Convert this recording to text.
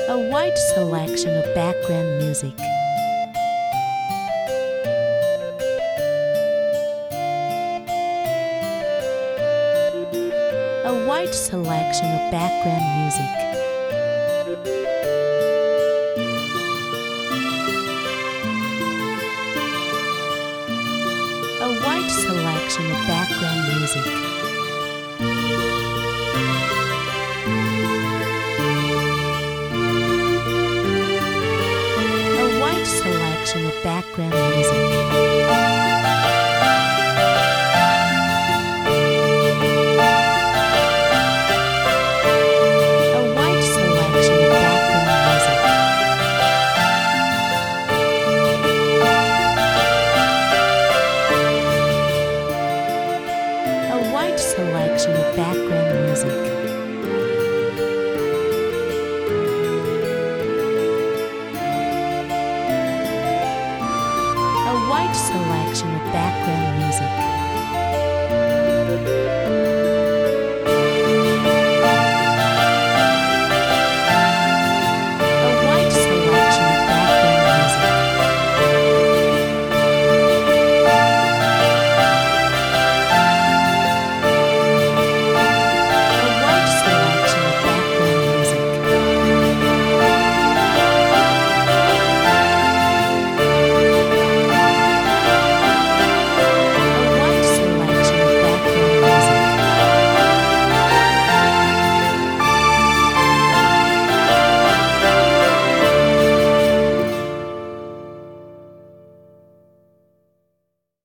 A wide selection of background music. A wide selection of background music. A wide selection of background music. A wide selection of background music. A wide selection of background music. A wide selection of background music. A wide selection of background music.